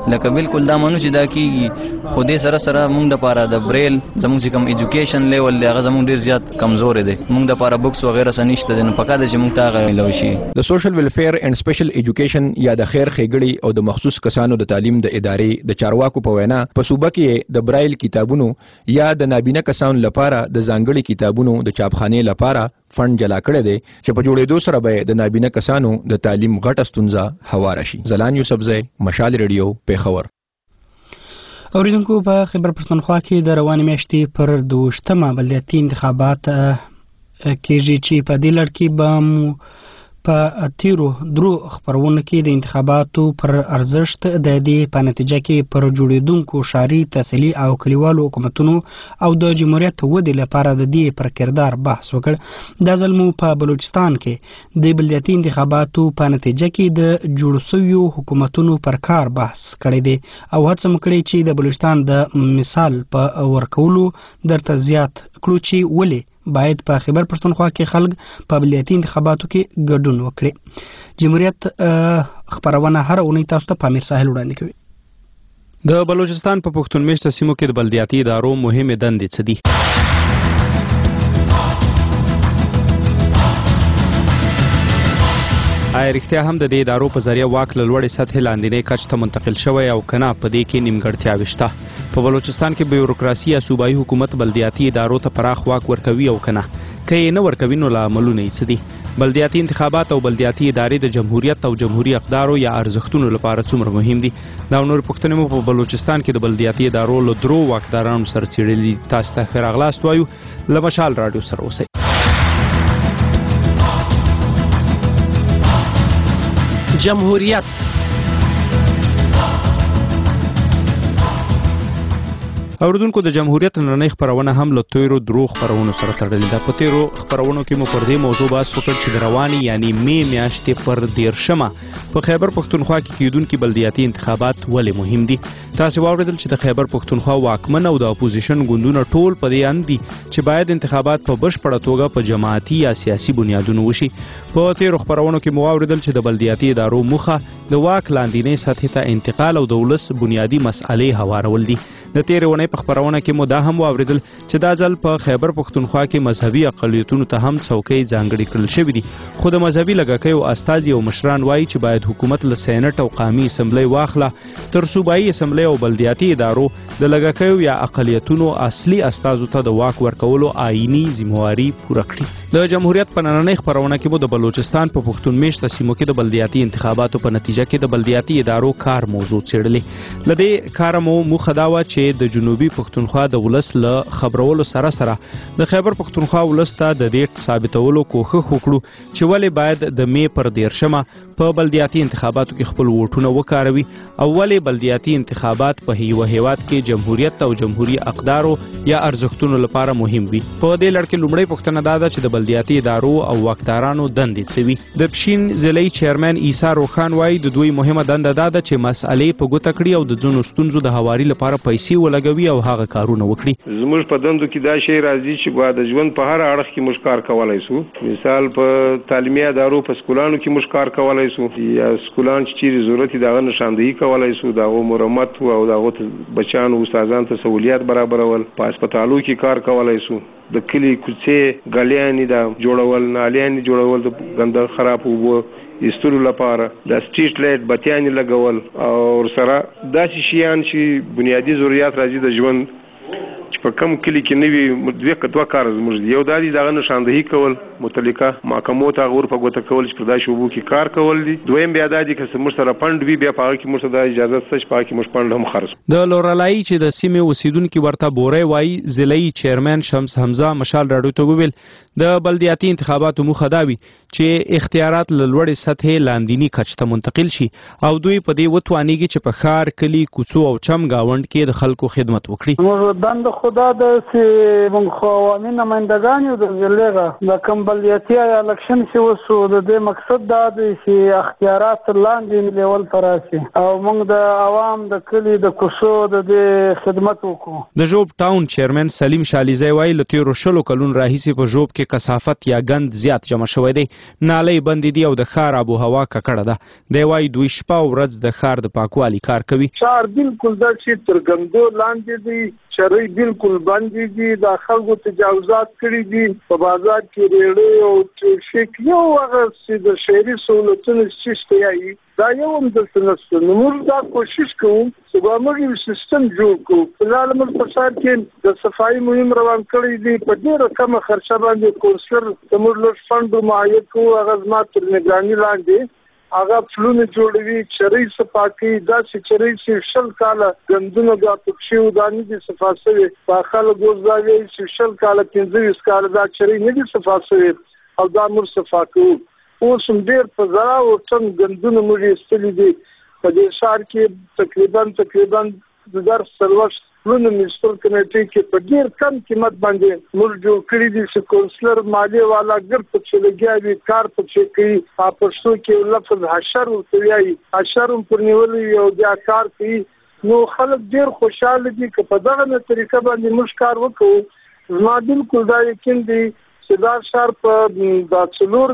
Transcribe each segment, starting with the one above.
لکه بالکل دا منو چې دا کیږي خو دې سره سره موږ د پاره د بریل زموږ چې کوم ایجوکیشن لیول دی هغه زموږ ډیر زیات کمزور دی موږ د پاره بوکس وغیرہ سنشته دي نو پکا د چې موږ ته غوښلو شي د سوشل ویلفیر اینڈ سپیشل ایجوکیشن یا د خیر ښېګړې او د مخصوص کسانو د تعلیم د ادارې د چارواکو په وینا په صوبه کې د برایل کتابونو یا د نابینا کسانو لپاره د ځانګړي کتابونو د چاپخانې لپاره فند جلا کړی دی چې په جوړېدو سره به د نابینا کسانو د تعلیم غټه ستونزه هواره شي. زلان یوسفزی، مشال ریډیو، پیښور. اوریدونکو په خیبر پښتونخوا کې د روانې میاشتې پر 22مه بلدیاتي انتخابات کېږي چې په دې لړ کې به په تیرو درو خبرونه کې د انتخاباتو پر ارزښت د دې په نتیجه کې پر جوړېدونکو ښاري تحصیلي او کلیوالو حکومتونو او د جمهوریت ودې لپاره د دې پر کردار بحث وکړ. دا ځل مو په بلوچستان کې د بلدیاتي انتخاباتو په نتیجه کې د جوړ شویو حکومتونو پر کار بحث کړی دی او هڅه وکړي چې د بلوچستان د مثال په ورکولو درته زیات کړو چې ولې باید په خیبر پښتونخوا کې خلک په بلدیاتي انتخاباتو کې ګډون وکړي. جمهوریت خبرونه هر اونۍ تاسو ته په امیر ساحل وړاندې کوي. د بلوچستان په پښتون میشته سیمو کې د بلدیاتي ادارو مهمې دندې څه دي؟ آیا رښتیا هم د دې ادارو په ذریعه واک له لوړې سطحې لاندینۍ کچ ته منتقل شوی او که نه په دې کې نیمګړتیاوې شته؟ په بلوچستان کې بیوروکراسي یا صوبایي حکومت بلدیاتي ادارو ته پراخ واک ورکوي او که نه؟ که یې نه ورکوي نو لاملونه یې څه دي؟ بلدیاتي انتخابات او بلدیاتي ادارې د جمهوریت او جمهوري اقدارو یا ارزښتونو لپاره څومره مهم دي؟ دا او نور پوښتنې مو په بلوچستان کې د بلدیاتي ادارو له درو واکدارانو سره څېړلي. تاسو ته ښه راغلاست وایو. له مشال راډیو سره اوسئ. جمهوریت اوریدونکو د جمهوریت نننۍ خبرونه هم له تیرو درو خبرونو سره تړلې ده. په تیرو خبرونو کې مو پر دې موضوع بحث وکړ چې د روانې یعنی مې میاشتې پر 13مه په خیبر پښتونخوا کې کېدونکي بلدیاتي انتخابات ولې مهم دي. تاسو واوریدل چې د خیبر پښتونخوا واکمن او د اپوزیشن ګوندونه ټول په دې اند دي چې باید انتخابات په بشپړه توګه په جماعتي یا سیاسي بنیادونو وشي. په تیرو خبرونو کې مو واوریدل چې د بلدیاتي ادارو موخه د واک لاندینۍ سطحې ته انتقال او د ولس بنیادي مسئلې هوارول دي. د تیرې اونۍ په خبرونه کې مو دا هم واوریدل چې دا ځل په خیبر پښتونخوا کې مذهبي اقلیتونو ته هم څوکۍ ځانګړې کړل شوې دي. خو د مذهبي لږکیو استازي او مشران وایي چې باید حکومت له سینټ او قامي اسمبلی واخله تر صوبایي اسمبلی او بلدیاتي ادارو د لږکیو یا اقلیتونو اصلي استازو ته د واک ورکولو آئینی ذمہواري پوره کړي. د جمهوریت په نننۍ خبرونه کې مو د بلوچستان په پښتون میشته سیمو کې د بلدیاتي انتخاباتو په نتیجه کې د بلدیاتي ادارو کار موضوع څېړلې. له دې کاره مو موخه دا وه چې د جنوبي پښتونخوا د ولس له خبرولو سره سره د خیبر پښتونخوا ولس ته د دې ثابتولو کوښښ وکړو چې ولې باید د مې پر 13مه په بلدیاتي انتخاباتو کې خپل ووټونه وکاروي او ولې بلدیاتي انتخابات په یوه هیواد کې جمهوریت او جمهوري اقدارو یا ارزښتونو لپاره مهم وي. په دې لړ کې لومړی پوښتنه دا ده چې د بلدیاتي ادارو او واکدارانو دندې څه وي. د پښین ضلعي چیرمن عیسی روخان وایي د دوی مهمه دنده دا ده چې مسئلې په ګوته کړي او د ځینو ستونزو د هواري لپاره پیسې ولګوي او هغه کارونه وکړي. زموږ په دندو کې دا شی راځي چې باید د ژوند په هر اړخ کې موږ کار کولای شو. مثال په تعلیمي ادارو په سکولانو کې موږ کار کولای شو یا سکولان چې چیرې ضرورت دغه نشاندهي کولای شو دغه مرمت او دغه بچانو استادانو ته سہولیات برابرول. په هسپتالو کې کار کولای شو. د کلی کوڅې غلیانې دا جوړول نالیانې جوړول د ګنده خراب اوبو ایستلو لپاره د سټریټ لایټ بتیانې لګول او سره داسې شیان چې بنیادی ضرورت راځي د ژوند چې په کم کلی کې نوي دوه کار زموږ یو دا دي دغه نشاندهي کول متعلقه محکمو ته غور په ګوته کول چې پر دا شوبو کې کار کول دي. دویم بیا دا دي چې موږ سره فند وي بیا په هغه کې موږ ته اجازه شته چې په هغه کې موږ فند هم خرڅ. د لورلای چې د سیمې اوسیدونکو ورته بورې وایي ضلعي چیرمن شمس حمزه مشال راډیو ته وویل د بلدیاتي انتخاباتو موخه دا وي چې اختیارات له لوړې سطحې لاندینی کچ ته منتقل شي او دوی په دې وتوانیږي چې په ښار کلی کوڅو او چم گاوند کې د خلکو خدمت وکړي. موږ دنده خود دا د موږ خو عوامي نمایندګان یو د ضلعې د کوم بلدیاتي الکشن چې وسو د دې مقصد دا دی چې اختیارات لاندې لیول ته راشي او موږ د عوام د کلي د کوڅو د دې خدمت وکړو. د ژوب ټاون چیرمن سلیم شالیزی وایي له تیرو 20 کلونو راهیسې په ژوب کې کثافت یا ګند زیات جمع شوی دی، نالۍ بندې دي او د ښار آب و هوا ککړه ده. دی وایي دوی شپه او ورځ د ښار د پاکوالي کار کوي. ښار بالکل داسې تر ګندو لاندې دی، چرۍ بالکل بندې دي، د خلکو تجاوزات کړي دي، په بازار کې ریړې او شیک یو هغه چې د شهري سهولتونو شته یایي دا یو هم دلته نشته. نو موږ دا کوشش کوو چې به موږ یو سیستم جوړ کړو. فلحال موږ په ښار کې د صفایي مهم روان کړی دی، په ډېره کمه خرچه باندې کونسلر د موږ لږ فنډ معاید کوو، هغه زما تر نګراني لاندې هغه پلونه جوړوي، چرۍ صفا کوي، داسې چرۍ چې 20 کاله ګندونه دا پکښې ودانې دي صفا شوې، په خلک اوس دا وایي چې 20 کاله 25 کاله دا چرۍ نه دي صفا شوې او دا موږ صفا کوو. اوس هم ډېر په زراو ټن ګندونه موږ ایستلي دي. په دې ښار کې تقریبا د درس سروشت پلونه میونسپل کمیټې کې په ډېر کم قیمت باندې موږ جوړ کړي دي چې کونسلر مالیې والا ګر پکښې لګیا وي، کار پکښې کوي. په پښتو کې لفظ حشر ورته وایي، حشر هم پر نیولی او بیا کار کوي. نو خلک ډېر خوشحاله دي که په دغه طریقه باندې موږ کار وکړو. زما بالکل دا یقین دی چې دا ښار په دا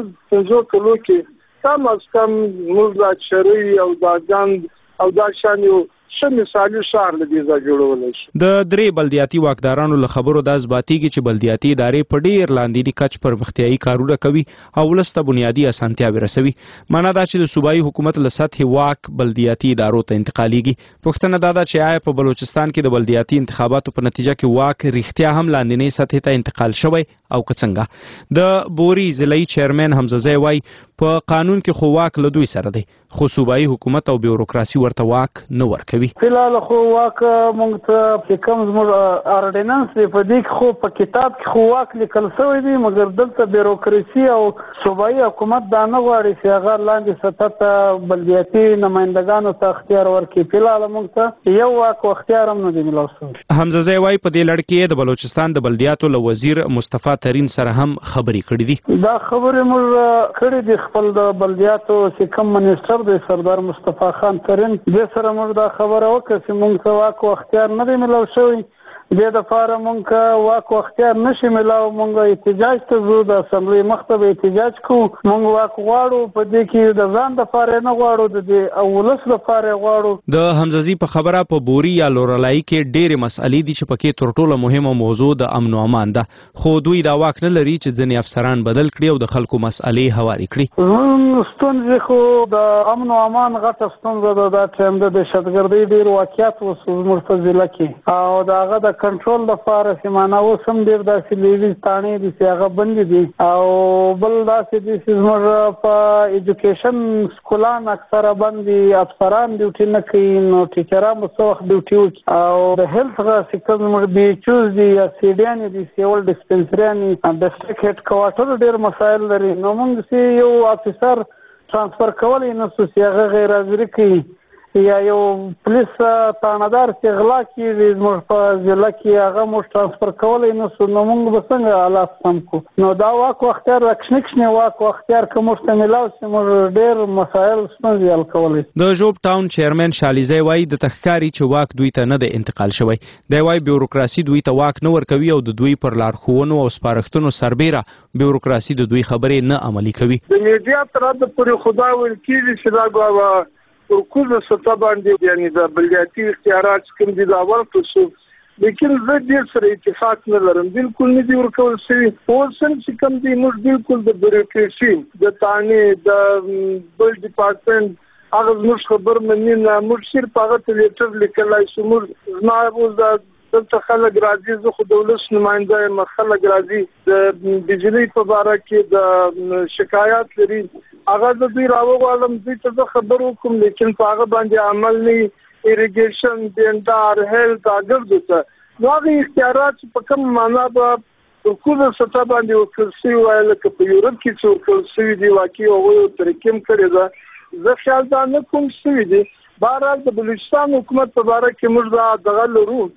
4-5 کلو کې کم از کم موږ دا چرۍ او دا ګند او دا شان یو ښه مثالي ښار له دې ځای جوړولی شي. د درې بلدیاتي واکدارانو له خبرو دا ثباتېږي چې بلدیاتي ادارې په ډېر لاندیني کچ پرمختیایي کارونه کوي او ولس ته بنیادي اسانتیاوې رسوي. معنا دا چې د صوبایي حکومت له سطحې واک بلدیاتي ادارو ته انتقالیږي. پوښتنه دا ده چې آیا په بلوچستان کې د بلدیاتي انتخاباتو په نتیجه کې واک رښتیا هم لاندینۍ سطحې ته انتقال شوی او که څنګه؟ د بوري ضلعي چیرمن حمزه وایي په قانون کې خو واک له دوی سره دی، خو صوبایي حکومت او بیوروکراسي ورته واک نه ورکوي. فلحال خو واک موږ ته چې کوم زموږ اورډیننس دی په دې کې خو په کتاب کې خو واک لیکل شوی دی، مګر دلته بیوروکراسي او صوبایي حکومت دا نه غواړي چې هغه لاندې سطح ته بلدیاتي نمایندګانو ته اختیار ورکړي. فلحال موږ ته یو واک او اختیار هم نه دی میلاو شوی. حمزه وایي په دې لړ کې د بلوچستان د بلدیاتو له وزیر مصطفی ترین سره هم خبرې کړې دي. دا خبرې موږ کړې دي خپل د بلدیاتو چې کوم منیسټر دی سردار مصطفی خان ترین دې سره موږ دا خبره وکړه چې موږ ته واک او اختیار نه دی میلاو شوی. دې دپاره موږ واک او اختیار نشي میلاو، موږ احتجاج ته ځو، د اسمبلۍ مخ ته به احتجاج کوو. موږ واک غواړو، په دې کې د ځان دپاره نه غواړو، د ولس دپاره غواړو. د حمزه په خبره په بوري یا لورلایي کې ډېرې مسئلې دي چې پکې تر ټولو مهمه موضوع د امن او امان ده، خو دوی دا واک نه لري چې ځینې افسران بدل کړي او د خلکو مسئلې هوارې کړي. ستونزې خو د امن او امان غټه ستونزه ده. دا ټایم د دهشتګردۍ ډېر واقعیت وسو زموږ په ضلع کې او د هغه د کنټرول لپاره چې معنا اوس هم ډېر داسې لیویز تاڼې دي چې هغه بندې دي او بل داسې دي چې زموږ په ایجوکیشن سکولان اکثره بند دي، افسران ډیوټي نه کوي، نو ټیچران به څه وخت ډیوټي وکړي او د هیلث چې کوم زموږ بي ایچ اوز دي یا سیډیانې دي سیول ډسپنسریانې ډسټرکټ هیډ کوارټر ډېر مسایل لري. نو موږ چې یو افیسر ترانسفر کولی نه سو چې هغه غیر حاضري کوي یا یو پولیس تانادار چې غلا کیږي زموږ په ضلع کې هغه موږ ترانسفر کولی نه سو، نو موږ به څنګه حالات سم کړو؟ نو دا واک او اختیار د کشنې واک او اختیار که موږ ته میلاو شي موږ ډېر مسایل ستونزې حل کولی. د ژوب ټاون چیرمن شالیزی وایي د تخکاري چې واک دوی ته نه دی انتقال شوی. دی وایي بیوروکراسي دوی ته واک نه ورکوي او د دوی پر لارښوونو او سپارښتنو سربیره بیوروکراسي د دوی خبرې نه عملي کوي. د میډیا تر حده پورې خدا ویل کېږي چې دا پر کومه سطح باندې یعنی د بلدیاتي اختیارات کوم دي دا ورکړل شو، لیکن زه ډېر سره اتفاق نه لرم، بالکل نه دي ورکول شوي. اوس هم چې کوم دي موږ بالکل د بیوروکراسي د تانې د بل ډپارټمنټ هغه زموږ خبر مني نه، موږ صرف هغه ته لیټر لیکلی شو. موږ زما اوس دلته خلک راځي، زه خو د ولس نماینده یم، خلک راځي د بجلۍ په باره کې د شکایات لري، هغه د دوی راوغواړم، دوی ته زه خبر وکړم، لیکن په هغه باندې عمل نه، ایریګیشن دیندار هیلث اګردو ته نو هغه اختیارات په کوم معنا به په کومه سطح باندې ورکړل شوي وای لکه په یورپ کې چې ورکړل شوي دي واقعي هغوی یو طریقې هم کړې ده، زه خیال دا نه کوم شوي دي. بهرحال د بلوچستان حکومت په باره کې موږ دا دغه لرو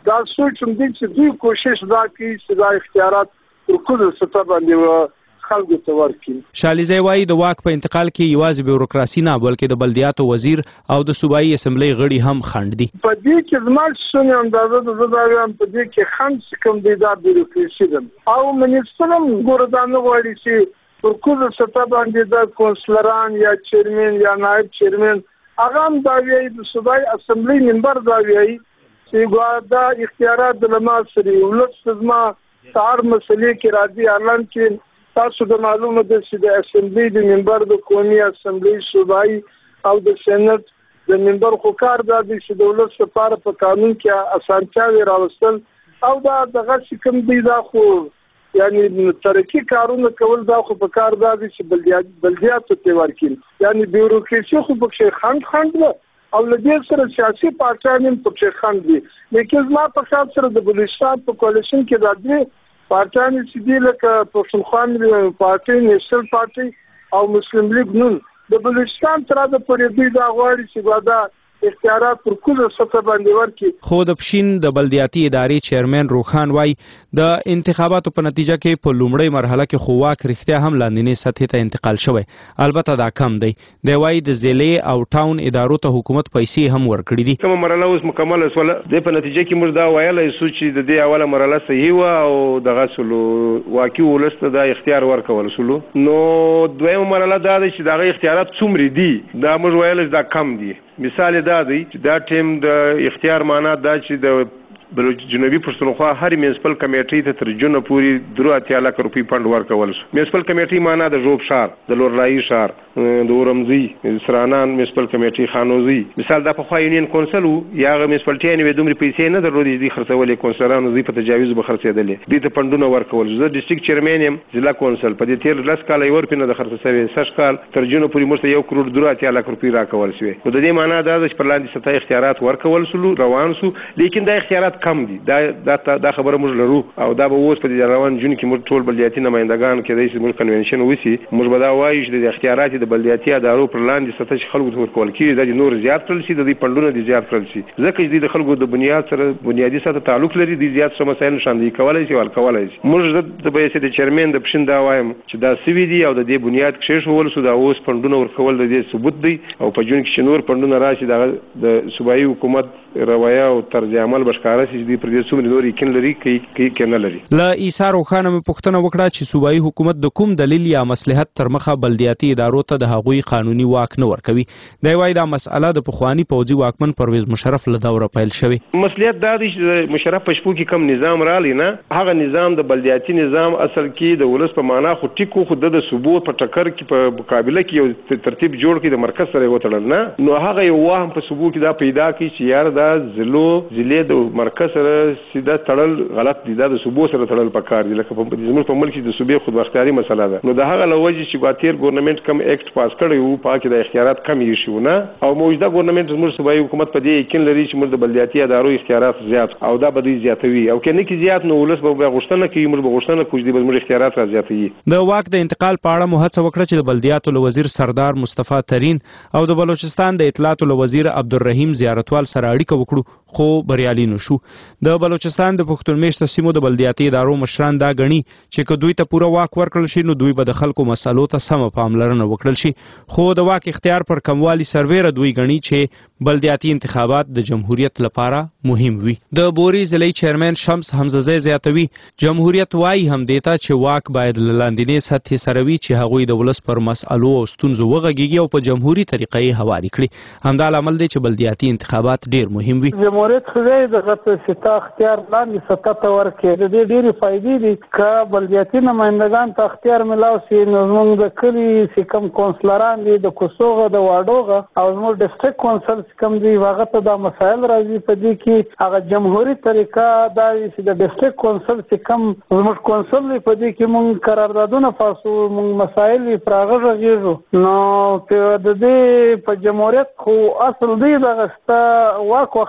دا سوچ هم دی چې دوی کوشش دا کوي چې دا اختیارات پر کله سطح باندې خلکو ته ورکړي. شالیزی وایي د واک په انتقال کې یوازې بیوروکراسي نه بلکې د بلدیاتو وزیر او د صوبایي اسمبلی غړي هم خنډ دي. په دې کې زما څه اندازه د زداویان په دې کې خنډ کوم دی دا بیوروکراسي ده او منیستر هم ګوردان غواړي چې پر کومه سطح باندې د کونسلران یا چیرمن یا نائب چیرمن هغه هم دا ویي د صوبایي اسمبلی منبر دا ویي چې دا اختیارات د لمس سره ولڅ زما تار مسلې کې راځي اعلان کې تاسو د معلومه ده چې د اسمبلی د منبر د قومي اسمبلی صوبایي او د سېنات د منبر خو کار دا دی چې دولت لپاره په قانون کې اسانتیاوې راوستل او دا دغه کوم دی دا خو یعنی ترقی کارونه کول دا خو په کار دا دی چې بلدیاتو ته ورکړي یعنی بیوروکراسي خو په خند ده او لدې سره سیاسي پارټیان هم په خند دي لیکن ما په خاطر سره د بلوچستان په کولیشن کې راځي پارټیان چې دی لکه پښتونخوا پارټي نیشنل پارټي او مسلم لیگ نون د بلوچستان تر د پرېدي دا غواړي چې دا اختیارات پر کومه سطح باندې ورکړي. خو د پښین د بلدیاتي ادارې چیرمن روخان وای د انتخاباتو په نتیجه کې په لومړی مرحله کې خو واک رښتیا هم لاندینی سطح ته انتقال شوی البته دا کم دی. دی وای د ضلع او ټاون ادارو ته حکومت پیسې هم ورکړي دي. کومه مرحله اوس مکمل شوه د په نتیجه کې موږ دا وایلای سو چې د دې اوله مرحله صحیح و او دغه سلو واقعي ولسته د اختیار ورکول سلو نو دویمه مرحله دا ده چې دغه اختیارات څومره دي دا موږ وایلای دا کم دي. مثال دا دی چې دا ټیم د اختیار معنا دا چې د جنوبي پښتونخوا هر میونسپل کمیټې ته تر جون پورې 3 لک روپۍ فند ورکول شو. میونسپل کمیټې معنا د ژوب شهر د لورلایي شهر د اورمزي سرانان میونسپل کمیټې خانوزي مثال دا په خوا یونین کونسل یا غو میونسپلټي نه دومره پیسې نه درلودې دي خرڅولې کونسلرانو زی په تجاوز به خرڅېدلې دي ته فندونه ورکول. زه ډیسټریکټ چیرمن یم ضلع کونسل په دې تیر لاس کال یو پینه د خرڅ سوي سش کال تر جون پورې مرته 1 کروڑ 3 لک روپۍ راکول شوی. نو د دې معنا دا چې پر لاندې سطح اختیارات ورکول سلو روان سو لیکن دا اختیارات کم دي. دا خبره موږ لرو او دا به اوس په دې روان جون کې موږ ټول بلدیاتي نمائندگان کې د موږ کنونشن وسی موږ به دا وایو چې د اختیارات د بلدیاتي ادارو پر لاندې سطح خلکو ته ورکول کیږي د نور زیات کړل شي د دې پندونو د زیات کړل شي ځکه چې د خلکو د بنیاد سره بنیادی سره تعلق لري د زیات څه مسایل شاندي کولای شي ورکولای شي. موږ د بیسه د چیرمن د پښین دا وایم چې دا سوي دي او د دې بنیاد کې شول سو دا اوس پندونو ورکول د دې ثبوت دی او په جون کې نور پندونه راشي د صوبایي حکومت روایه او طرز عمل بشکاره شي د پردیس څومره نور یې لري کې کنه لري. لا ایثار خانه مې پښتنه وکړه چې صوبایي حکومت د کوم دلیل یا مصلحت تر مخه بلدیاتي ادارو ته د هغوی قانوني واک نه ورکوي. دی وایي دا مسأله د پخوانی پوځي واکمن پرویز مشرف له دوره پیل شوی. مصلحت دا دی چې مشرف پښپو کې کم نظام رالی نه هغه نظام د بلدیاتي نظام اصل کې د ولس په معنا خو ټیکو خو د صوبو په ټکر کې په مقابله کې یو ترتیب جوړ کړي د مرکز سره وتړل نه نو هغه یو وهم په صوبو کې دا پیدا کی چې یار دا ضلع د مرکز سره سیده تړل غلط دي دا د صوبو سره تړل پکار دي لکه په زموږ په ملک کې د صوبې خود اختیاري مسله ده. نو د هغه لوجه چې ګواتیر ګورنمنت کم اکټ پاس کړی وو پاکه د اختیارات کم یې شو نه او موجوده ګورنمنت زموږ صوبایي حکومت په دې یقین لري چې موږ د بلدیاتي ادارو اختیارات زیات او دا به دوی زیاتوي او کنه کې زیات نو ولس به غوښتنه کوي موږ به غوښتنه کوو چې موږ اختیارات را زیاتوي. د واک د انتقال په اړه مو هڅه وکړه چې د بلدیاتو وزیر سردار مصطفی ترین او د بلوچستان د اطلاعات وزیر عبدالرحیم زیارتوال سره اړیکه وکړو خو بریالي نشو. د بلوچستان د پښتون میشته سیمو د بلدیاتي ادارو مشران دا غني چې که دوی ته پوره واک ورکړل شي نو دوی به د خلکو مسالو ته سم پاملرنه وکړل شي خو د واک اختیار پر کموالي سرویره دوی غني چې بلدیاتي انتخابات د جمهوریت لپاره مهم وي. د بوري ضلعي چیرمن شمس حمزه زیاتوي جمهوریت وایي هم دیتا چې واک باید لاندینی سطح سره وي چې هغوی د ولس پر مسالو او ستونزو وغږیږي او په جمهوریت طریقې هواري کړي. همدا عمل دی چې بلدیاتي انتخابات ډیر مهم وي. جمهوریت خو د ستا اختیار لاندې سطح ته ورکړي د دې ډېرې فائدې دي که بلدیاتي نمائندگان ته اختیار ملاو شي نو زموږ د کلي چې کوم کونسلران دي د کوڅوغه د واډوغه او زموږ ډسټریکټ کونسل کوم دی هغه ته دا مسایل راځي په دې کې هغه جمهوریت طریقه دا چې د ډسټریکټ کونسل چې کوم زموږ کونسل دی په دې کې موږ قراردادونه فاسو موږ مسایل پر هغه غږیږو نو د دې په جمهوریت خو اصل دی دغه واک اختیار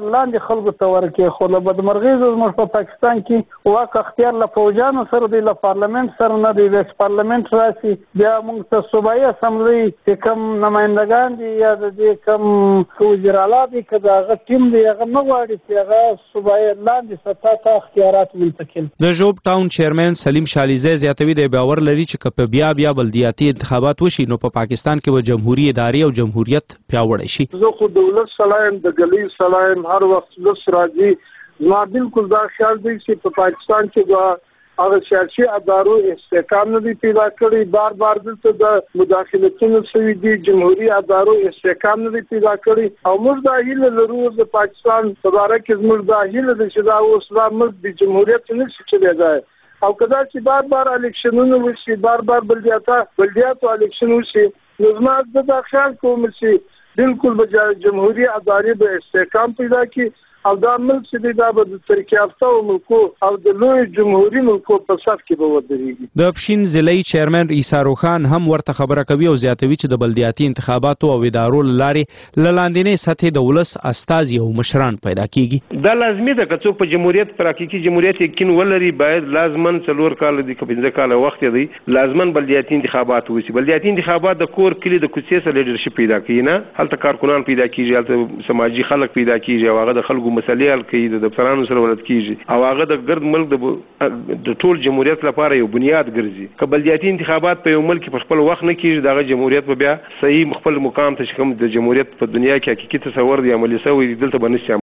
لاندې خلکو ته ورکړي. خو له بدمرغۍ زموږ په پاکستان کې واک اختیار له فوجانو سره دی، له پارلمنت سره نه دی. ویکس پارلمنت راسي بیا موږ ته صوبایي اسمبلی چې کوم نمایندګان دي یا د دې کوم وزیرالا دي که د هغه ټیم دی هغه نه غواړي چې هغه صوبایي لاندې سطح ته اختیارات منتقل. د ژوب ټاون چیرمن سلیم شالیزی زیاتوي د باور لري چې که بیا بلدیاتي انتخابات وشي نو په پاکستان کې به جمهوریت ادارې او جمهوریت پیاوړی شي. زه خو دولت سلایم د ګلی سلایم هر وخت لس راځي ما بالکل دا خیال دی چې په پاکستان کې به هغه سیاسي ادارو استحکام نه دی پیدا کړی. بار دلته د مداخلتونو شوي دي، جمهوریت ادارو استحکام نه دی پیدا کړی او موږ دا هیله لرو د پاکستان په باره کې زموږ دا هیله ده چې دا اوس لا موږ د جمهوریت نه شي چلېدای او کدا چې بار الیکشنونه وشي، بار بلدیاتو الیکشن وشي، نو زما دا خیال کوم چې بالکل به جمهوریت ادارې به استحکام پیدا کړي او دا ملک چې دا به د ترقی یافته ملکو او د لوی جمهوریت ملکو په صف کې به ودرېږي. د پښین ضلعي چیرمن عیسی روخان هم ورته خبره کوي او زیاتوي چې د بلدیاتي انتخاباتو او ادارو لارې لاندینۍ سطحې د ولس استازي او مشران پیدا کیږي. دا لازمي ده که څوک په جمهوریت پر حقيقي جمهوریت یقین ولري باید لازمن 4 کال دي که 15 کال وخت دی لازمن بلدیاتي انتخابات وشي. بلدیاتي انتخابات د کور کلی د کوڅې سره لیډرشپ پیدا کوي، نه هلته کارکونان پیدا کیږي، هلته سماجی خلک پیدا کیږي او هغه د خلکو مسلې حل کوي، د افسرانو سره ولد کیږي او هغه د ګرد ملک د ټول جمهوریت لپاره یو بنیاد ګرځي. که بلدیاتي انتخابات په یو ملک په خپل وخت نه کیږي دغه جمهوریت په بیا صحیح خپل مقام ته کوم د جمهوریت په دنیا کې حقيقي تصور دی عملي شوی دلته بنسي